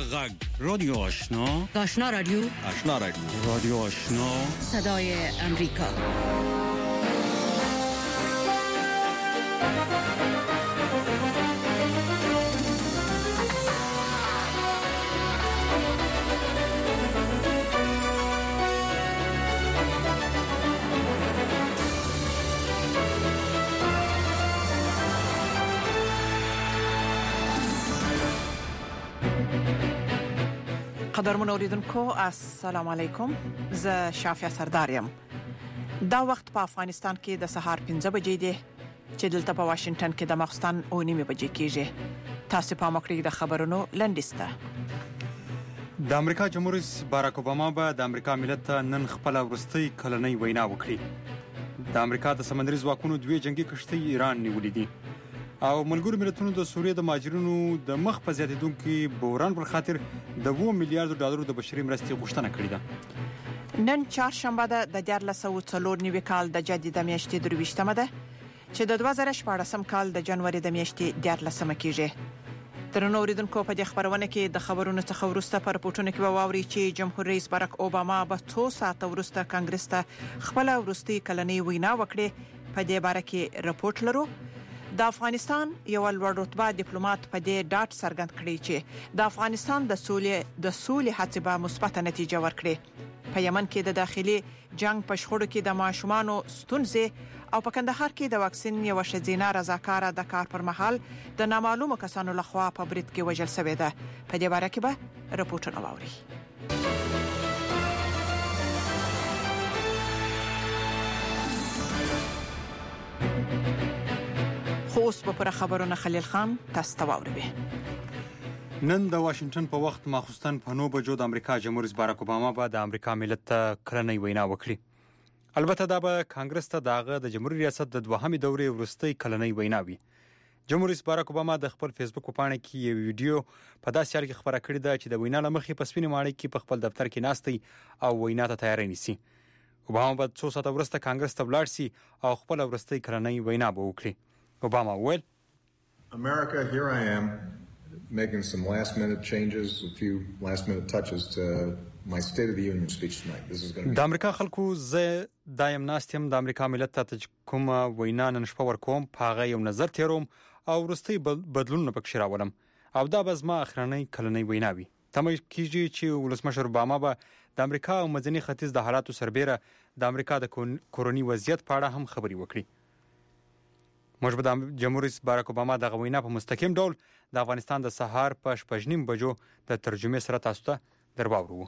غږ رادیو آشنا رادیو رادیو آشنا صدای امریکا. قدرمن اوریدونکو السلام علیکم، زه شافیا سردارم. دا وخت په افغانستان کې د سهار 5 بجې دی چې دلته په واشنگټن کې د ماخستن 9:30 بجې کېږي. تاسو په مکرې د خبرونو لنډیسته. د امریکا جمهور رئیس باراک اوباما به د امریکا ملت ته نن خپل وروستۍ کلنۍ وینا وکړي. د امریکا د سمندري ځواکونو دوه جنگي کشتۍ ایران نیولې دي او ملګرو ملتونو د سوریې د مهاجرینو د مخ په زیاتېدونکو بحران پر خاطر د 2 میلیارډ ډالرو د بشري مرستې غوښتنه کړې ده. نن چهارشنبه ده د 1404 کال د جدي د میاشتې 23مه ده چې د 2014 کال د جنوري د میاشتې 14مه کېږي. ترنو اوریدونکو په دې خبرونه کې د خبرونو څخه ورسته پر پورتونه کې واوري چې جمهور رئیس باراک اوباما به 2 ساعته ورسته کانګرس ته خپل ورستي کلنۍ وینا وکړي. په دې باره کې رپورت لرو. د افغانستان یو لوړ رتبه ډیپلوماټ په دې ډاټ څرګند کړی چې د افغانستان د سولې هڅې به مثبت نتیجه ورکړي. په یمن کې د داخلي جنگ په شخړو کې د ماشومانو ستونزې او په کندهار کې د واکسین یو شذینه رضاکاره د کار پر مهال د نامعلومو کسانو لخوا په برید کې وژل شوې ده. په دې باره کې به رپورټونه واوري. اوس په خبرونه خلیل خان تاسو ته واوري. نن د واشنگټن په وخت ماخوستن په 9 بجو د امریکا جمهور رئیس باراک اوباما به د امریکا ملت ته کلنۍ وینا وکړي. البته دا به کانګرس ته دغه د جمهوریت ریاست د دوهمې دورې وروستۍ کلنۍ وینا وي. جمهور رئیس باراک اوباما د خپل فیسبوک پاڼه کې یو ویډیو په داسې حال کې خبره کړې ده چې د وینا لمخې په سپینې ماڼۍ کې په خپل دفتر کې ناستي او وینا ته تیاری نیسي. اوباما به 2 ساعته وروسته کانګرس ته ولاړ سي او خپل وروستۍ کلنۍ وینا به وکړي. Obama will. America, here I am, making some last-minute changes, a few last-minute touches to my State of the Union speech tonight. This is going to be. د امریکا خلکو زه دایم ناستم د امریکا ملت ته کوم وینا نن شپه ورکوم په هغه یو نظر تیروم او وروستي بدلونونه پکې راولم او دا به زما اخرنۍ کلنۍ وینا وي. تمه کیږي چې ولسمشر اوباما به د امریکا او منځني ختیځ د حالاتو سربېره د امریکا د کورونی وضعیت په اړه هم خبري وکړي. موږ به د جمهور رئیس باراک اوباما د غوینا په مستقیم ډول د افغانستان د سهار په 8:30 بجو د ترجمې سره تاسو ته درواورو.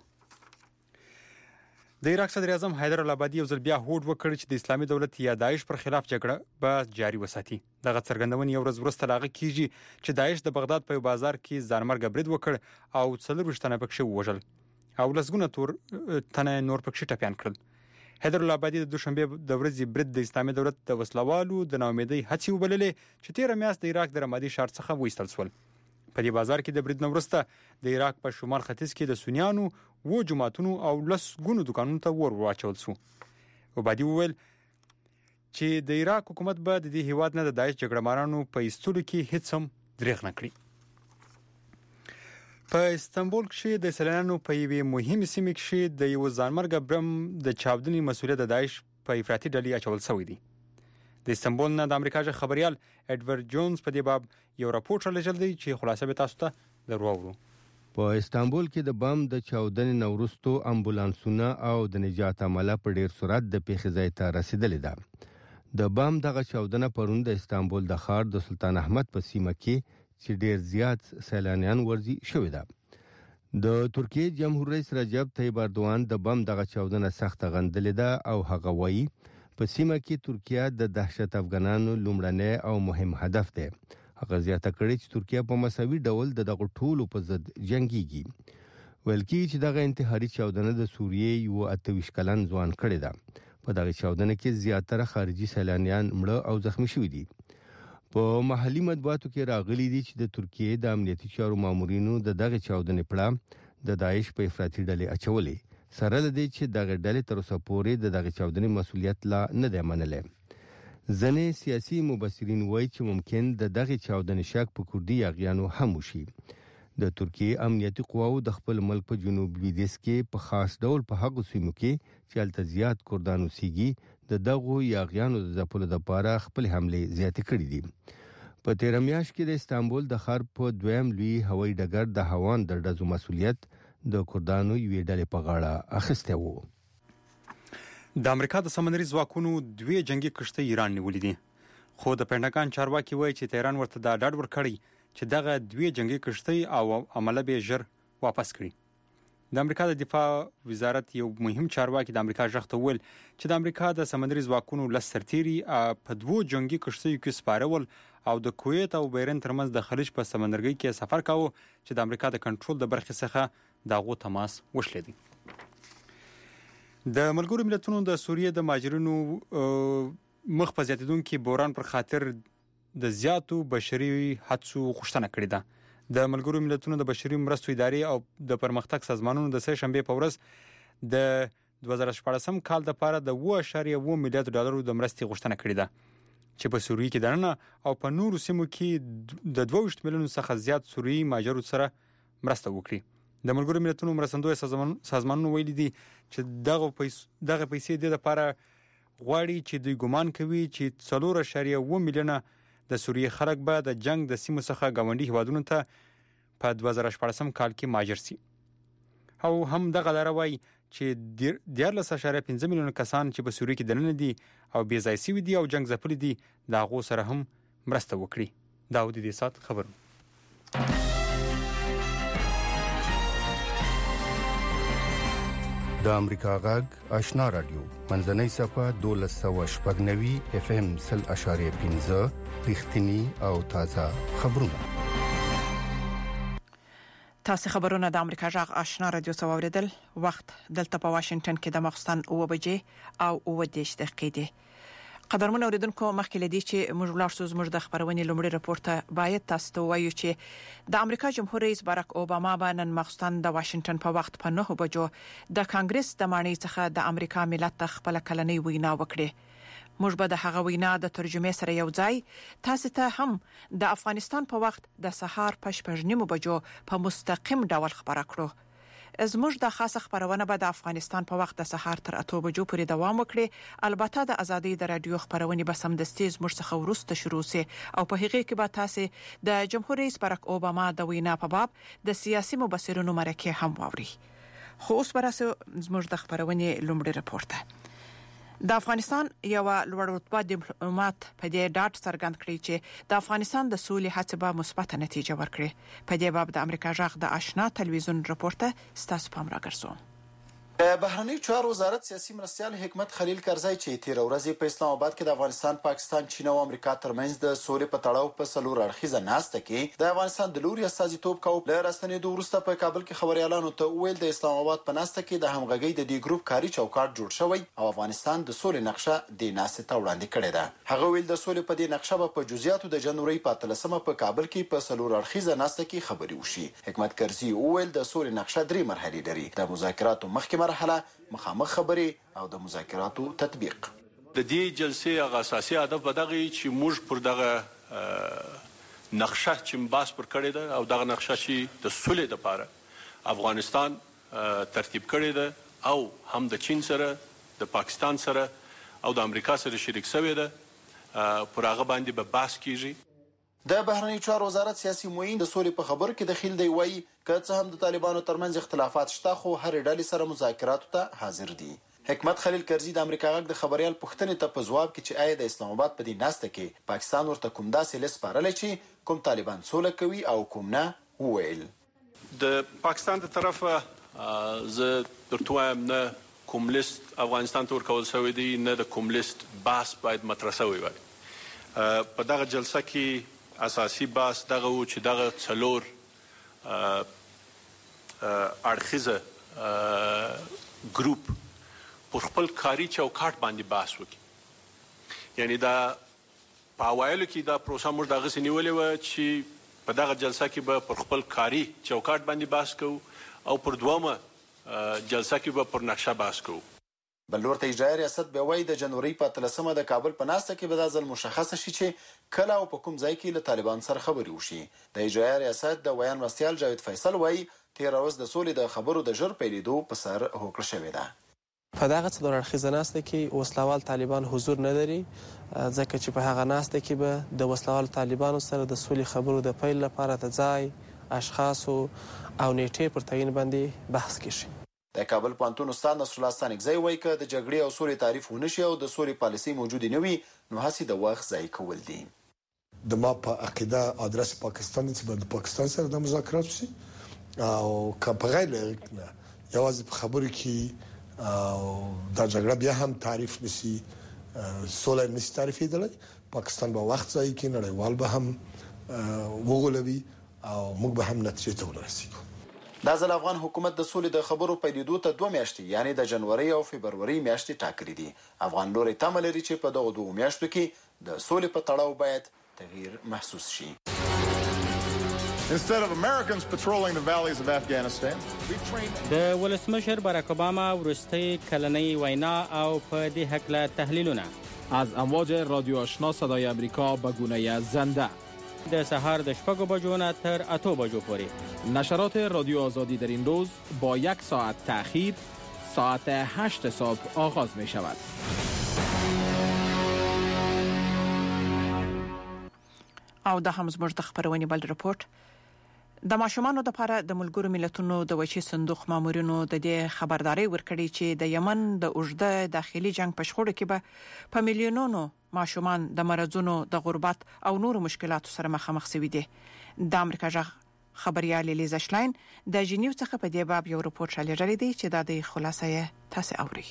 د عراق صدر اعظم حیدر العبادي یو ځل بیا هوډ وکړ چې د اسلامي دولت یا داعش پر خلاف جګړه به جاري وساتي. دغه څرګندونه یو ورځ وروسته لاغه کیږي چې داعش د بغداد په بازار کې ځانمرګ برید وکړ او 40 تنه پکښې وژل او لسګونه تنه نور پکښې ټپيان کړل. حیدر العبادي د دوشنبه د ورځې برید د اسلامي دولت د وسلوالو د ناامیدۍ هڅې وبللې چې 13 میاشتې د عراق د رمادي ښار څخه وایستل شول. په دې بازار کې د برید وروسته د عراق په شمال ختیځ کې د سنیانو و جماعتونو او لسګونو دکانونو ته ور واچول شو. عبادي وویل چې د عراق حکومت به د دې هیواد نه د داعش جګړهمارانو په ایستلو کې هیڅ هم دریغ نه کړي. په استانبول کې د سیلانیانو په یوې مهمه سیمه کې د یو ځانمرګ برم د چاودنې مسؤلیت د داعش په افراطي ډلې اچول شوی دی. د استانبول نه د امریکا ژبه خبريال اډوارډ جونز په دې باب یو راپورټ رالیږل دی چې خلاصه به تاسو ته دروغورو. په استانبول کې د بم د چاودنې نورستو امبولانسونه او د نجات عمله په ډیر سرعت د پیښې ځای ته رسیدلې ده. د بم دغه چاودنه پرون د استانبول د ښار د سلطان احمد په سیمه کې چې ډیر زیات سیلانیان ورزي شوی ده. د ترکیه جمهور رئیس رجب طیب اردوغان د بم دغه چاودنه سخت غندلې ده او هغه وایي په سیمه کې ترکیه د دهشت افغانانو لومړنی او مهم هدف دی. هغه زیاته کړی چې ترکیه په مساوي ډول دغه ټولو په ضد جنگيږي. ویل کېږي چې دغه انتحاري چاودنه د سوریې یو 28 کلن ځوان کړی ده. په دغه چاودنه کې زیاتره خارجي سیلانیان مړه او زخمی شوي دي. په محلي مطبوعاتو کې راغلي دي چې د ترکیه د امنیتي چارو مامورینو دغه چاودنې پړه د داعش په افراطي ډلې اچولې سره لدی چې دغه ډلې تر اوسه پورې دغه چاودنې مسؤلیت لا نه دی منلی. ځنې سیاسي مبصرین وایي چې ممکن دغه چاودنې شک په کوردي یاغیانو هم وشي. د ترکیه امنیتي قواو د خپل ملک په جنوب لویدیځ کې په خاص ډول په هغو سیمو کې چې هلته زیات کردان اوسېږي د دغو یاغیانو د ځپلو لپاره خپل حملې زیاتې کړې دي. په تیر میاشت کې د استانبول د ښار په دویم لوی هوایي ډګر د هوان د ډزو مسؤلیت د کردانو یوې ډلې په غاړه اخیستی و. د امریکا د سمندري ځواکونو 2 جنگي کشتۍ ایران نیولې دي، خو د پینټاګان چارواکي وایي چې تهران ورته دا ډاډ ورکړی چې دغه 2 جنگي کشتۍ او عمله به ژر واپس کړي. د امریکا د دفاع وزارت یو مهم چارواکي د امریکا ژغ ته ویل چې د امریکا د سمندري ځواکونو لس سرتیري په 2 جنگي کشتیو کې سپارول او د کویت او بحرین ترمنځ د خلیج په سمندرګي کې سفر کاوه چې د امریکا د کنټرول د برخې څخه دغه تماس وشلیدي. د ملګرو ملتونو د سوریې د مهاجرینو مخ په زیاتیدونکو بحران پر خاطر د زیاتو بشري حادثو غوښتنه کړې ده. د ملګرو ملتونو د بشري مرستو ادارې او د پرمختګ سازمانونو د سه شنبه په ورځ د 2014 کال لپاره د 1.1 میلیارډ ډالرو د مرستې غوښتنه کړې ده چې په سوریې کې دننه او په نورو سیمو کې د 22 میلیونو څخه زیات سوریي مهاجرو سره مرسته وکړي. د ملګرو ملتونو مرستندوی سازمانونو ویلي دي چې دغه پیسې د لپاره غواړي چې دوی ګمان کوي چې 4.1 میلیونه د سوریې خلک به د جنگ د سیمو څخه ګاونډي هیوادونو ته په 2014 کال کې مهاجر سي. او هم دغه لاره وایي چې 14.5 میلیونه کسان چې په سوریې کې دننه دي او بې ځای سوي دي او جنگ ځپلي دي د هغو سره هم مرسته وکړي. دا د دې سات خبر. د امریکا غږ آشنا رادیو منځنۍ صفه 1290 FM 0.5 رښتینی او تازه خبرونه. تاسو خبرونه د امریکا غږ آشنا رادیو څخه اوریدل. وخت دلته په واشنگټن کې د ماخستن 9 بجې او 10 دقیقې دي. قدرمن اوریدونکو مخکې لدی چې موږ ولرسو زموږ د خبرونې لومړی راپورته باید تاسو ته وایو چې د امریکا جمهور رئیس باراک اوباما باندې مخستن د واشنگټن په وخت په 9 بجو د کانګرس د مانی څخه د امریکا ملت ته خپل کلنۍ وینا وکړه. موږ به د هغه وینا د ترجمه سره یو ځای تاسو ته هم د افغانستان په وخت د سهار په 8:30 بجو په مستقیم ډول خبره کړو. زموږ د خاصه خبرونه به د افغانستان په وخت د سهار تر 8 بجو پورې دوام وکړي. البته د ازادي د رادیو خبرونه به سمدستي زموږ څخه ورسته شروع سي او په هغه کې به تاسو د جمهور رئیس باراک اوباما د وینا په باب د سیاسي مبصرونو مرکه هم واوري. خو اوس براسه زموږ د خبرونه لومړی راپورته. د افغانستان یو لوړ رتبه ډیپلوماټ په دې ډاټ څرګند کړی چې د افغانستان د سولې هڅې به مثبت نتیجه ورکړي. په دې باب د امریکا غږ د آشنا تلویزیون راپورته ستاسو پام راګرځوم. بهرنی چارو وزارت سیاسي مرستیال حکمت خلیل کرزی چې تیر ورځ په اسلام آباد کې د افغانستان، پاکستان، چین او امریکا ترمنځ د سولې په تړاو په څلور اړخیزه ناسته کې د افغانستان د لوري استازیتوب کوي. له راستنېدو وروسته په کابل کې خبريالانو ته ویل د اسلام آباد په ناسته کې د همغږۍ د دې ګروپ کاري چوکاټ جوړ شوی او افغانستان د سولې نقشه د ناسته ته وړاندې کړې ده. هغه ویل د سولې په دې نقشه په جزئیاتو د جنوري په 13مه په کابل کې په څلور اړخیزه ناسته کې خبري وشي. حکمت کرزی ویل د سولې نقشه 3 مرحلې لري. د مذاکراتو مخکې مرحله مخامخ خبري او د مذاکراتو تطبیق. د دې جلسې اساسي هدف بدغه چې موږ پر دغه نقشه چې باس پر کړی ده او دغه نقشه چې د سولې لپاره افغانستان ترتیب کړی ده او هم د چین سره، د پاکستان سره او د امریکا سره شریک شوی ده، پر هغه باندې به بحث کیږي. د بهرنی چارو وزارت سیاسي معین د سولې په خبرو کې دخیل دی وایي که څه هم د طالبانو ترمنځ اختلافات شته خو هر ډلې سره مذاکراتو ته حاضر دي. حکمت خلیل کرزی د امریکا غږ د خبريال پوښتنې ته په ځواب کې چې آیا د اسلام آباد په دې ناسته کې پاکستان ورته کوم داسې لیست سپارلی چې کوم طالبان سوله کوي او کوم نه، وویل د پاکستان د طرفه زه درته وایم نه کوم لیست افغانستان ته ورکول شوی دی، نه د کوم لیست بحث باید مطرح شوی وي. په دغه جلسه کې اساسي بحث دغه و چې دغه څلور اړخیزه ګروپ پر خپل کاري چوکاټ باندې بحث وکړي. یعنی دا په اوایلو کې دا پروسه موږ دغسې نیولې وه چې په دغه جلسه کې به پر خپل کاري چوکاټ باندې بحث کوو او پر دومه جلسه کې به پر نقشه بحث کوو. بل لور ته اجرایي ریاست بیا وایي د جنوري په 13 د کابل په ناسته کې به دا ځل مشخصه شي چې کله او په کوم ځای کې له طالبان سره خبرې وشي. د اجرایي ریاست د ویان مرستیال جاوید فیصل وایي تېره ورځ د سولې د خبرو د ژر پیلېدو په سر هوکړه شوې ده. په دغه څلور اړخیزه ناسته کې وسلوال طالبان حضور نه لري، ځکه چې په هغه ناسته کې به د وسلوال طالبانو سره د سولې خبرو د پیل لپاره د ځای، اشخاصو او نیټې پر تعین باندې بحث کیږي. د کابل پوهنتون استاد نصر الله ستانکزی وایي که د جګړې او سولې تعریف ونه شي او د سولې پالیسۍ موجودې نه وي نو هسې د وخت ضایع کول دي. د ما په عقیده ادرس پاکستان چې د پاکستان سره د مذاکرات شي او که په غیر نه یوازې په خبرو کې دا جګړه بیا هم تعریف نشي، سوله نشي تعریفېدلی، پاکستان به وخت ضایع کړي، نړیوال به هم وغولوي او موږ به هم نتیجې ته ورسېږو. دا ځل افغان حکومت د سولې د خبرو پیلېدو ته 2 میاشتې یعنی د جنوري او فبروري میاشتې ټاکلې دي. افغان لوري تمه لري چې په دغه 2 میاشتو کې د سولې په تړاو باید تغییر محسوس شي. Instead of Americans patrolling the valleys of Afghanistan, we've trained د ولسمشر باراک اوباما ورستي کلنۍ وینا او په دې هکله تحلیلونه از امواج رادیو آشنا صدای امریکا به گونه زنده د سهار د 6 بجو نه تر 8 بجو پورې. نشرات رادیو آزادی در این روز با 1 ساعت تأخیر ساعت 8 صبح آغاز می شود. او د هم زموږ د خبرونې بل رپورت د ماشومانو لپاره د ملګرو ملتونو د وچې صندوق مامورینو د دې خبرداري ورکړي چې د یمن د اوږده داخلي جنگ په شخړو کې به په میلیونونو ماشومان د مرزونو د غربت او نورو مشکلاتو سره مخامخ شوي دي. د امریکا ژغ خبريال لیزا شلاین د جنیو څخه په دې باب یو رپورت شالېږي دی چې د دې خلاصې تاسو اوري.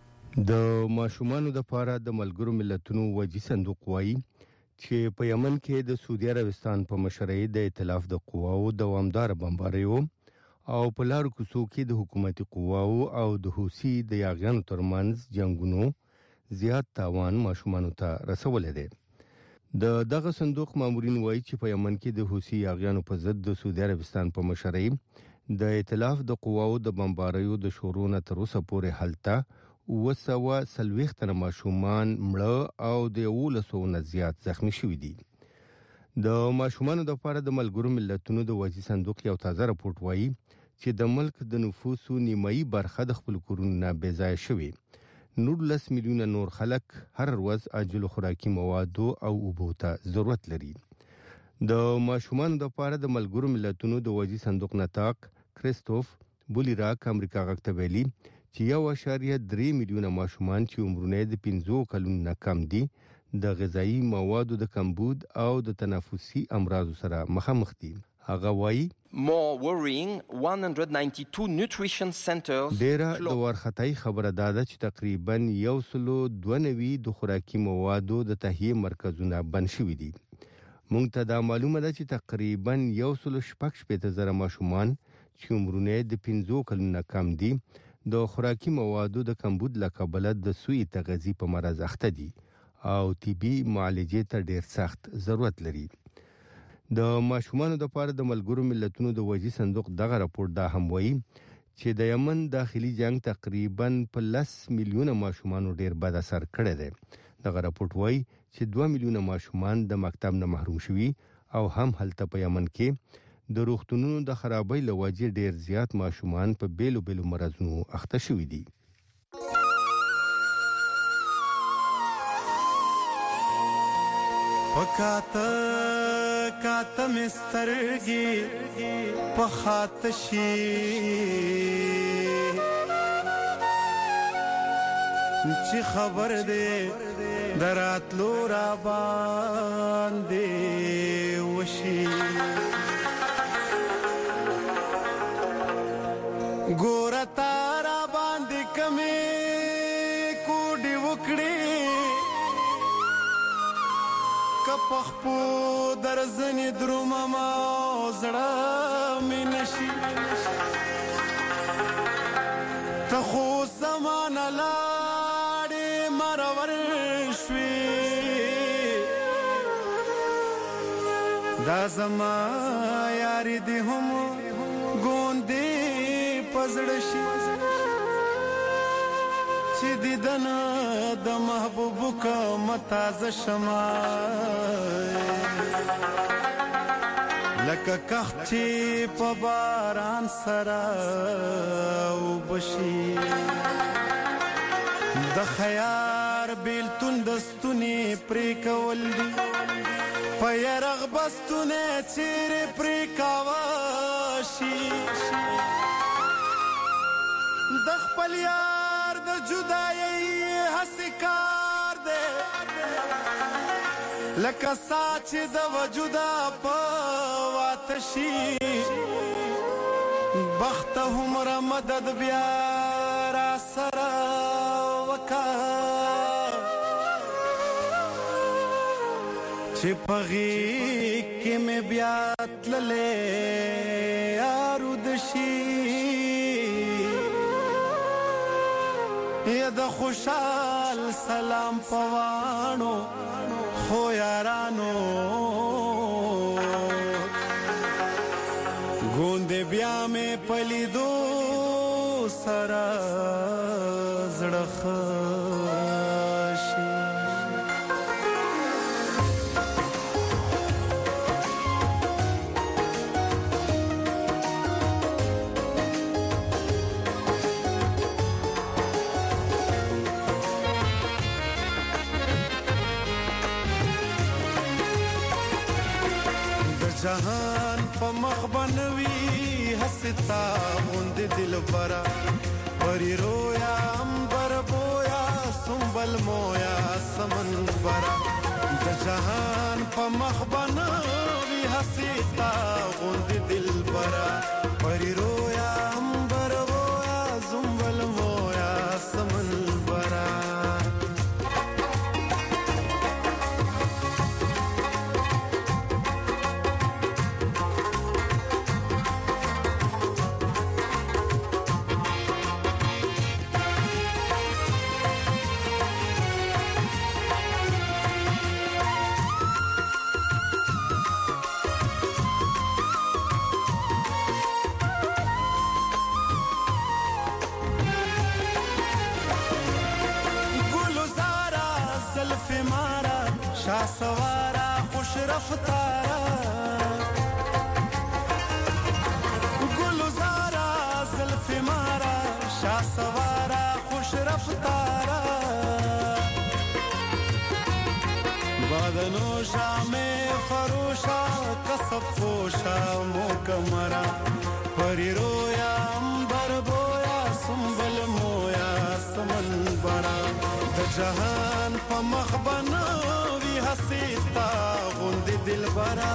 د ماشومانو لپاره د ملګرو ملتونو وچې صندوق وایي چې په یمن کې د سعودي عربستان په مشرۍ د ائتلاف د قواو دوامدار بمباریو او په لارو کوڅو کې د حکومتي قواو او د حوثي د یاغیانو ترمنځ جنگونو زیات تاوان ماشومانو ته رسولې ده. دغه صندوق مامورین وایي چې په یمن کې د حوثي یاغیانو په ضد د سعودي عربستان په مشرۍ د ائتلاف د قواو د بمباریو د شورونه تر اوسه پورې حالته 240 تنه ماشومان مړه او د 100 نه زیات زخمی شوي دي. د ماشومانو لپاره د ملګرو ملتونو د وچې صندوق یو تازه رپورت وایي چې د ملک د نفوسو نیمایي برخه د خپل کورونو نه بې ځایه شوي. 19 میلیونه نور خلک هر ورځ عاجل خوراکي موادو او اوبو ته ضرورت لري. د ماشومانو لپاره د ملګرو ملتونو د وچې صندوق نطاق کریستوف بولیراک امریکا غږ ته ویلي چې 1.3 میلیونه ماشومان چې عمرونه د 15 کلونو نه کم دي د غذایی موادو د کمبود او د تنفسي امراض سره مخامخ دي. هغه وایي more worrying 192 nutrition centers ډیره د ورختای خبره ده چې تقریبا 192 د خوراکي موادو د تهیه مرکزونه بند شوي دي. مونږ ته دا معلومه ده چې تقریبا 116,000 ماشومان چې عمرونه د 15 کلونو کم دي د خوراکي موادو د کمبود له کبله د سوی تغذیه په مرض اخته دي او طبي معالجې ته ډیر سخت ضرورت لري. د ماشومانو لپاره د ملګرو ملتونو د وچې صندوق دغه راپور دا هم وایي چې د یمن داخلي جنگ تقریبا په 10 میلیونه ماشومان ډیر بد اثر کړی دی. دغه راپور وایي چې 2 میلیونه ماشومان د مکتب نه محروم شوي او هم هلته په یمن کې د روغتونونو د خرابۍ له وجې ډیر زیات ماشومان په بیلو بیلو مرزونو اخته شوي دي. پکاته کاته مسترګي پخاتشي چې خبر دې دراتلو را باندې وشي ګور تارا باندې کمې کوډي وکړي کپخپو درزنې درومه ما زړه مې نشي ته خو زمانه لاړې مرور شوې دا زما یاري دې هم ګوندې پزړشي چې دیدن د محبوب کا متازه شما لکه کخ چې په باران سره وبشي د خیار بیلتون دستونی پری کول دی په یرغ بستونه چیرې پری کاواشي د خپل یار د جدایي هسې کار دی لکه سا چې د وجوده په واته شي بخته هومره مدد بیا را سره وکړه چې په غېږ کې مې بیا تللی یارود شي یا د خوشحال سلام پوانو خو یارانو ګوندې بیا مې پلیدو سره زړه خشي جهان په مخ بنوي حستا غوند دل برا پری رویا امبر بویا سنبل مویا سمن برا د جهان په مخ بنوي حستا غوند دل برا پری رویا امبر بویا سنبل مویا سمن برا شاه سوارا خوش رفتارا گلزارا زلف مارا شاه سوارا خوش رفتارا بادنو شام فروشا کسب پوشا موکمرا پری رویا امبر بویا سنبل مویا سمن برا د جهان په مخ بنوي حسیتا غوند دل برا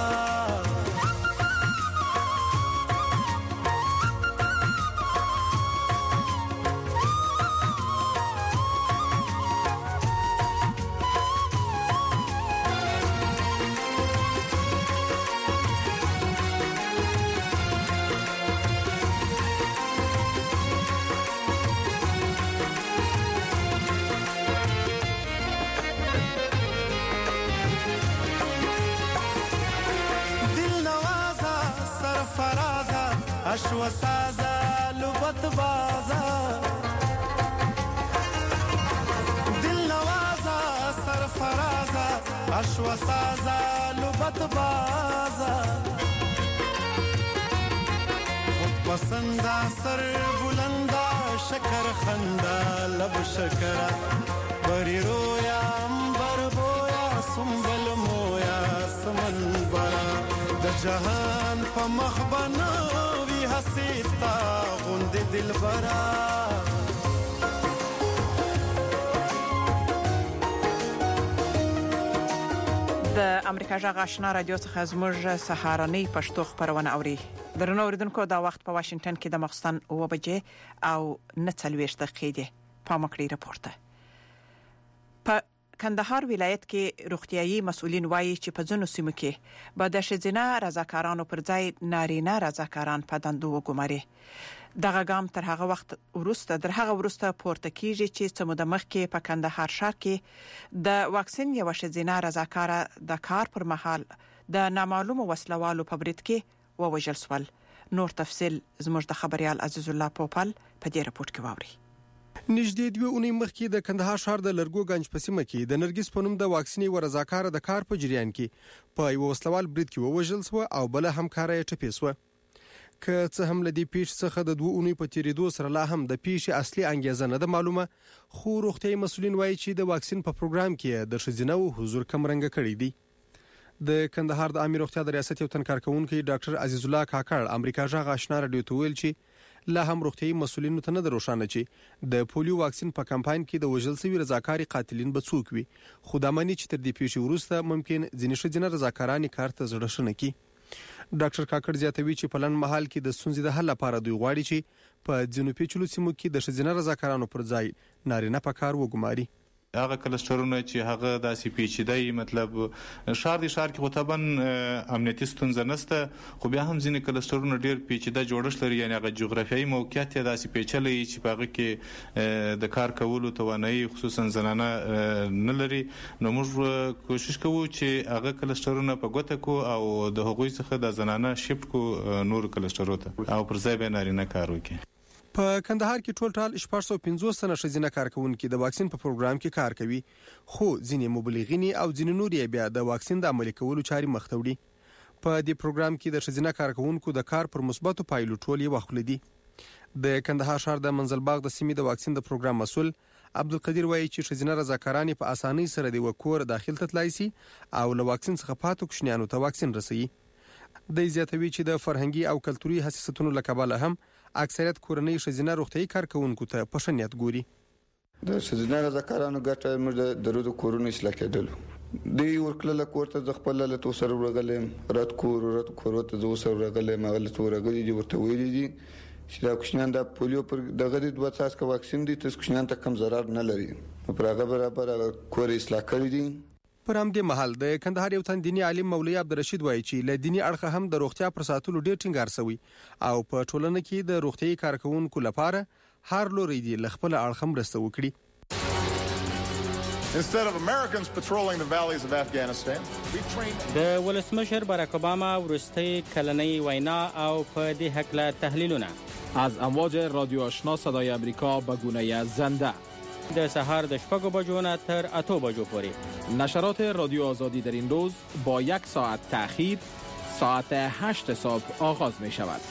اشو سازا لبت بازا دل نوازا سرفرازا اشو سازا لبت بازا خود پسندا سر بلندا شکر خندا لب شکرا بری رویا امبر بویا سنبل مویا سمن برا د جهان په مخ بنوي حسیتا غوند دل برا د امریکا جغ آشنا رادیو څخه زموږ سهارنۍ پښتو خبرونه اوري درنو اوریدونکو دا وخت په واشنگټن کې د مخستان 9 بجې او 49 دقیقې په مکړی راپورته په کندهار ولایت کې روغتيایي مسؤلین وایي چې په ځینو سیمو کې به د ښځینه رضاکارانو پر ځای نارینه رضاکاران په دندو وګماري دغه ګام تر هغه وخت ورسته پورته کیږي چې څمو د مخ کې په کندهار ښار کې د واکسین یو ښځینه رضاکاره د کار پر مهال د نامعلومو وسلوالو په برید کې ووژل شول نور تفصيل زموږ د خبريال عزیز الله پوپل په دې راپور کې واوري نږدې 2 اونۍ مخکې د کندهار ښار د لرګو گنج په سیمه کې د نرګس په نوم د واکسیني ورزاکار د کار په جریان کې په یو وسلوال برید کې ووژل شو او بل همکارا یې ټپي شو. که څه هم لدی پیښ څخه د 2 اونۍ په تیریدو سره لا هم د پیښې اصلي انګیزه نه ده معلومه، خو روغتیايي مسؤلین وایي چې د واکسین په پروګرام کې د ښځینه حضور کمرنګ کړی دی. د کندهار د عامه روغتیا د ریاست یو تن کارکونکو ډاکټر عزیز الله کاکړ امریکا ژغ آشنا رادیو ته ویل چې لا هم روغتیايي مسؤلینو ته نه دروښانه چې د پولیو واکسین په کمپاین کې د وژل شوی رضاکاري قاتلین به څوک وي، خو دا معنی چې تر دې پیښې وروسته ممکن ځینې ښځینه رضاکاران کار ته زړه شنه کړي. ډاکټر کاکړ زیاتوي چې په لنډ مهال کې د ستونزې د حل لپاره دوی غواړي چې په ځینو پیچلو سیمو کې د ښځینه رضاکارانو پر ځای نارینه په کار وګماري. هغه کلسترونه چې هغه داسې پیچیدای مطلب ښار کې خو طبعا امنیتي ستونزه نشته، خو بیا هم ځینې کلسترونه ډیر پیچیده جوړښت لري، یعنی هغه جغرافیایي موقعیت یې داسې پیچلی چې په هغه کې د کار کولو توانایي خصوصا زنانه نه لري. نو موږ کوشش کوو چې هغه کلسترونه په ګوته کو او د هغوی څخه د زنانه شفت کو نور کلسترو ته او پر ځای به نارینه کار وکړي. په کندهار کې ټول 450 تنه ښځینه کارکونکي د واکسین په پروګرام کې کار کوي، خو ځینې مبلغین او ځینې نور یې بیا د واکسین د عملي کولو چاري مخ ته وړي. په دې پروګرام کې د ښځینه کارکونکو د کار پر مثبتو پایلو ټول یې وخلدي. د کندهار ښار د منزل باغ د سیمې د واکسین د پروګرام مسؤل عبدالقدیر وایي چې ښځینه رضاکاران په اسانۍ سره د وکور داخل ته تلای شي او له واکسین څخه پاتو کوچنیانو ته واکسین رسوي. د زیاتوي چې د فرهنګي او کلتوري حساسیتونو لکباله هم اکثریت کورنۍ ښځینه روغتیايي کارکونکو ته په ښه نیت ګوري. د ښځینه رضاکارانو ګټه موږ د درود کورونو اصلاح کېدلو دی ورکله کورته د خپل له تو سره ورغلم رات کور ته زو سره ورغلم هغه ته ورغلي دي ورته ویلي دي چې دا کوچنیان د پولیو پر دغه د 2 څاڅکه واکسین دي تاسو کوچنیان ته کم ضرر نه لري، پر هغه برابر کور اصلاح کړی دي. پر همدې مهال د کندهار یو تن دیني عالم مولوي عبدالرشید وایي چې له دیني اړخه هم د روغتیا پر ساتلو ډیر ټینګار شوی او په ټولنه کې د روغتیايي کارکونکو لپاره هر لوري دی ل خپل اړخ مرسته وکړي. Instead of Americans patrolling the valleys of Afghanistan, we trained د ولسمشر باراک اوباما ورستي کلنۍ وینا او په دې حق له تحلیلونه از امواج رادیو آشنا صدای آمریکا به گونه زنده د سهار د 6 بجو نه تر 8 بجو پورې. نشرات رادیو آزادی در این روز با 1 ساعت تأخیر ساعت 8 صبح آغاز می شود.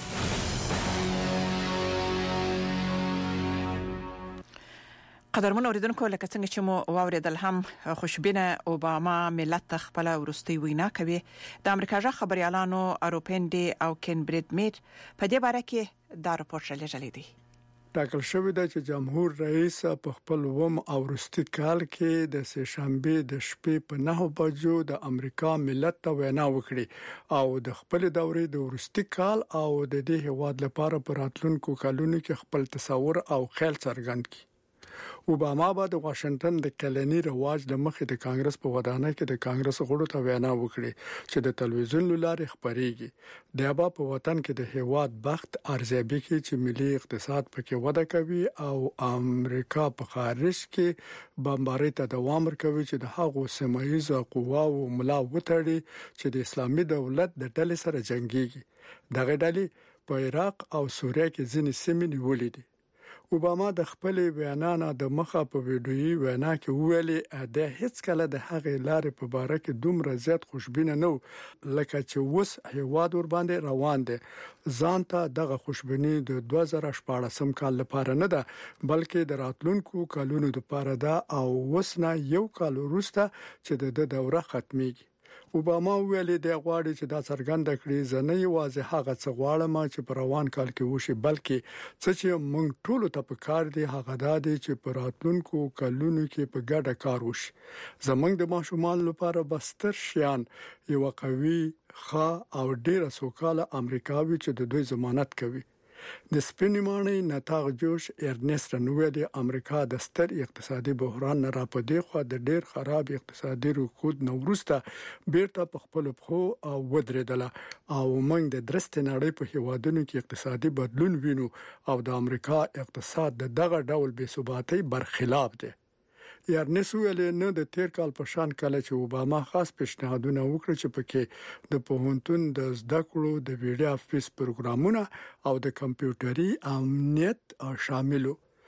قدرمن اوریدونکو لکه څنګه چې مو واوریدل هم خوشبینه اوباما ملت خپل ورستي وینا کوي. د امریکا ژغ خبريالانو اروپندي او کین برید میټ په دې باره کې دا راپور شلې دي. ټاکل شوی دی چې جمهور رئیس په خپل او وروستي کال کې د سه شنبه د شپې په 9 بجو د امریکا ملت ته وینا وکړي او د خپل دورې د وروستي کال او د دې هواد لپاره پر راتلونکو کلونو کې خپل تصور او خیال څرګند کړي. اوباما به د واشنگټن د کلنی رواج د مخې د کانګرس په ودانۍ کې د کانګرس غړو ته وینا وکړي چې د تلویزیون لارې خبريږي. د ابا په وطن کې د هواد بخت ارزیابي کې چې ملي اقتصاد پکې وده کوي او امریکا په خارج کې بمبارۍ ته دوام ورکوي چې د هغو سیمایي قواو ملا وتړي چې د اسلامي دولت د ډلې سره جنگيږي. دغه ډلې په عراق او سوریه کې ځینې سیمې نیولې دي. اوباما د خپل وینا نه د مخه په ویډیويي وینا کې ویلي د هیڅ کله د هغه لارې په باره کې دومره زیات خوشبینه نه لکه چې وس هیواد ور باندې روان دي. ځان ته دغه خوشبیني د 2014 کال لپاره نه ده بلکې د راتلونکو کلونو لپاره ده او وسنه یو کال وروسته چې د دوره ختميږي. اوباما ویلي د غواړي چې دا څرګنده کړي ځنه یوازې هغه څه غواړم چې په روان کال کې وشي بلکې څه چې موږ ټول ته پکار دي هغه دا دي چې په راتلونکو کلونو کې په ګډه کار وشي. زموږ د ماشومان لپاره بستر شیان یو قوي ښه او ډیره سوکاله امریکاوي چې د دوی ضمانت کوي. د سپینماني نتاغ جوش ارنست نوویل امریکا د ستر اقتصادي بحران نه راپدې خو د ډیر خراب اقتصادي رکود نو وروسته بیرته په خپل خو او ودرېدله او موږ د درسته نړۍ په هیوادونو کې اقتصادي بدلون وینو او د امریکا اقتصاد د دغه ډول بې ثباتۍ برخلاف دی. ارنست ویل نه د تیر کال په شان کله چې اوباما خاص پیشنهادونه وکړ چې پکې د پوهنتون د زده کړو د ویډیو افیس پروګرامونه او د کمپیوټري امنیت شاملو.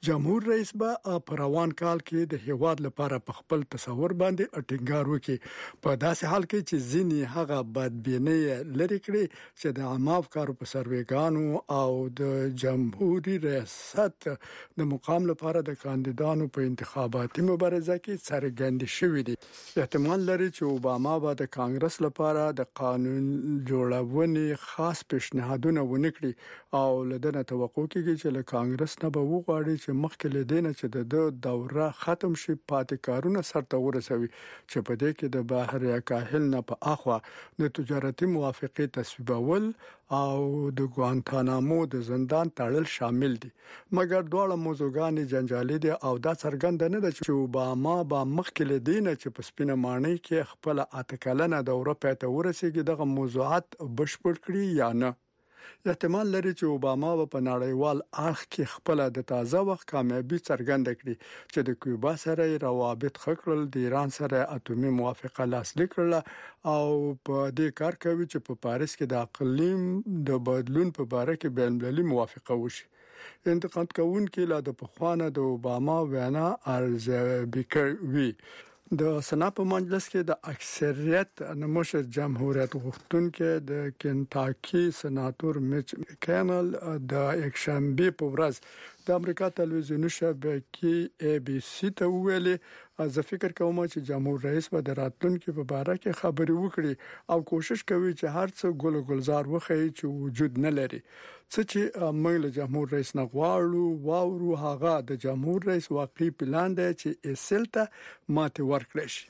جمهور رئیس به په روان کال کې د هیواد لپاره په خپل تصور باندې ټینګار وکړي په داسې حال کې چې ځینې هغه بدبینۍ لري کړي چې د عامه افکارو په سروېګانو او د جمهوریت ریاست د مقام لپاره د کاندیدانو په انتخاباتي مبارزه کې څرګند شوی دی. احتمال لري چې اوباما به د کانګرس لپاره د قانون جوړونې خاص پیشنهادونه ونکړي او لدنه توقع کیږي چې له کانګرس نه به وغواړي چې مخکې لیدنه چې د دوره ختم شي پاتې کارونه سرته ورسوي چې په دې کې د بحر کاهل نه په اخوا د تجارتي موافقه تصویبول او د ګوانتانامو د زندان تړل شامل دي. مګر دواړه موضوعګان جنجالي دي او دا څرګند نه ده چې اوباما به مخکې لیدنه چې په سپینه مانۍ کې خپل اتکلنه دوره پاتې ورسیږي دغه موضوعات بشپړ کړي یا نه. احتمال لري چې اوباما په نړیوال اړخ کې خپل د تازه وخت کامیابی څرګنده کړي چې د کیوبا سره روابط خکړل، د ایران سره اتومي موافقه لاسلیک کړل او په دې کار کوي چې په پاریس کې د اقلیم د بدلون په اړه کې بین المللي موافقه وشي. انتقاد کوونکي لا د پخوانه د اوباما وینا ارزیابي کوي. د سنا په مجلس کې د اکثریت نموشر جمهوریت غوښتونکو د کنټاکی سناتور میچ مکینل د یکشنبه په ورځ د امریکا تلویزیوني شبکې ABC ته ویلي زه فکر کوم چې جمهور رئیس به د راتلونکو په اړه کې خبري وکړي او کوشش کوي چې هر څه ګل ګلزار وخی چې وجود نه لري. څه چې موږ له جمهور رئیس نه غواړو هغه د جمهور رئیس واقعي پلان دی چې اسل ته ماته ورکړي شي.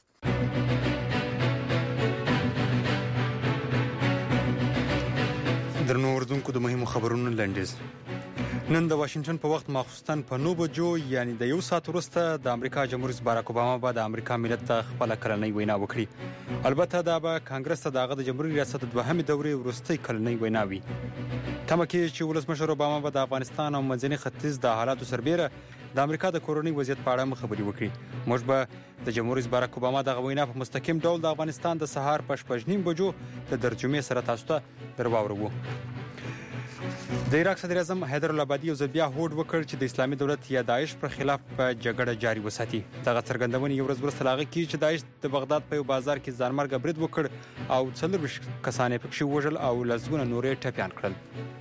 درنو اوردونکو د مهمو خبرونو لنډیز. نن د واشنگټن په وخت ماخوستن په 9 بجو یعنی د یو ساعت وروسته د امریکا جمهور رئیس باراک اوباما به د امریکا ملت ته خپل کلنۍ وینا وکړي. البته دا به کانګرس ته دغه د جمهوریت ریاست دوهمې دورې وروستۍ کلنۍ وینا وي. تمه کې چې ولسمشر اوباما به د افغانستان او منځني ختیځ د حالاتو سربېره د امریکا د کورونی وضعیت په اړه خبري وکړي. موږ به د جمهور رئیس باراک اوباما دغه وینا په مستقیم ډول د افغانستان د سهار په 8:30 بجو د ترجمه سره تاسو ته درواورو. د عراق صدر اعظم حیدر العبادي یو ځل بیا هوډ وکړ چې د اسلامي دولت یا داعش پر خلاف په جګړه جاري وساتي. دغه څرګندونه یو ورځ وروسته لاغه کی چې داعش د بغداد په یو بازار کې ځانمرګ برید وکړ او 40 کسان پکې وژل او لزګونه نورې ټپيان کړل.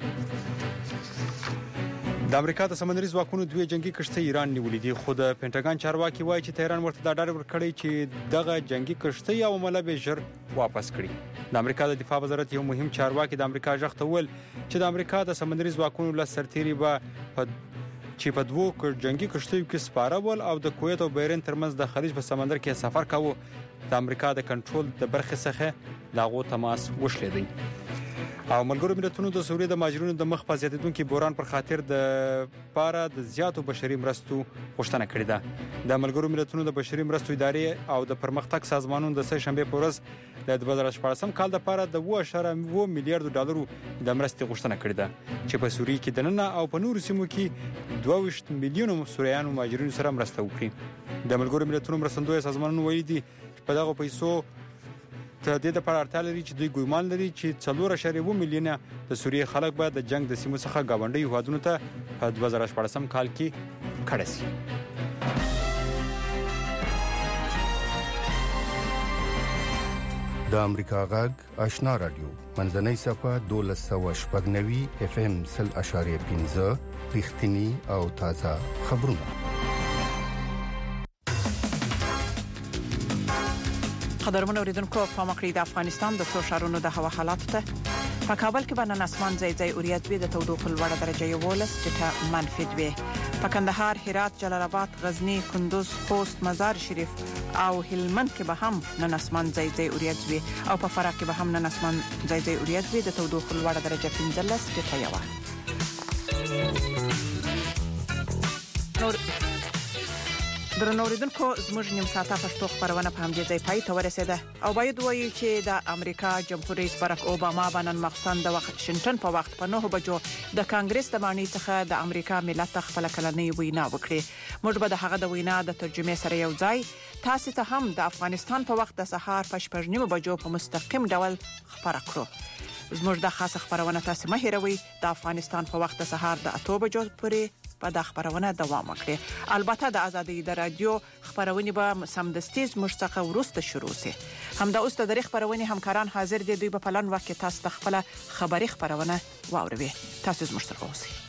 د امریکا د سمندري ځواکونو دوه جنگي کشتۍ ایران نیولې دي، خو د پینټاګان چارواکي وایي چې تهران ورته دا ډاډ ورکړی چې دغه جنگي کشتۍ او عمله به ژر واپس کړي. د امریکا د دفاع وزارت یو مهم چارواکي د امریکا ځخ ته ول چې د امریکا د سمندري ځواکونو له سرتيري به چې په دوه جنگي کشتیو کې سپاره ول او د کویت او بحرین ترمنځ د خلیج په سمندر کې سفر کاوه. د امریکا د کنټرول د برخې څخه دغه تماس وشلې دی. او ملګرو ملتونو د سوریې د ماجرونو د مخ په زیاتیدونکو بوران پر خاطر د پاره د زیاتو بشري مرستو غوښتنه کړې ده. د ملګرو ملتونو د بشري مرستو ادارې او د پرمختګ سازمانونو د سه شنبه په ورځ د 2014 کال لپاره د 2.2 میلیارډ ډالرو د مرستې غوښتنه کړې ده چې په سوریې کې دننه او په نورو سیمو کې 22 میلیون سوریانو ماجرینو سره مرسته وکړي. د ملګرو ملتونو مرستندوی سازمانونو ویلي دي په دغه پیسو ته د لپاره اړتیا لري چې دوی ګومان لري چې 4.2 میلیونه د سوریې خلک به د جنگ د سیمو څخه گاونډي هوادونو ته په 2014 کال کې کډه شي. د امریکا غږ آشنا رادیو منځنۍ صفه 1290 FM 0.15 رښتینی او تازه خبرونه. قدرمن اوریدونکو په مکړی د افغانستان د څو شهرونو د هوا حالات ته په کابل کې باندې اسمان ځای اوریات وي د تودوخه لوړه درجه یو ولس چې منفي وي. په کندهار، هرات، جلال آباد، غزنی، کندوز، خوست، مزار شریف او هلمند کې به هم نن اسمان ځای اوریات وي او په فراه کې به هم نن اسمان ځای اوریات وي د تودوخه لوړه درجه 15 چې یو. درنوریدونکو زموږ نیم ساعته پښتو خبرونه په همدې ځای پای ته ورسېده او باید وایو چې د امریکا جمهور رئیس باراک اوباما باندې مخصوصا د واشنگټن په وخت په 9 بجو د کانګرس د باندې څخه د امریکا ملت خپل کلنۍ وینا وکړي. موږ به د هغه د وینا د ترجمه سره یو ځای تاسو ته هم د افغانستان په وخت د سهار په 8:30 بجو په مستقیم ډول خبر کړو. زموږ د خاص خبرونه تاسو مه هېروئ. د افغانستان په وخت د سهار د 8 بجو پورې په د خبرونه دوام وکړي. البته د ازادي د رادیو خبرونه به سمدستي مشتقه ورسته شروع سي. همدا اوس د دری خبرونه همکاران حاضر دي، دوی په پلان وخت تاسو د خپل خبري خبرونه واوروي. تاسو زموږ سره اوسئ.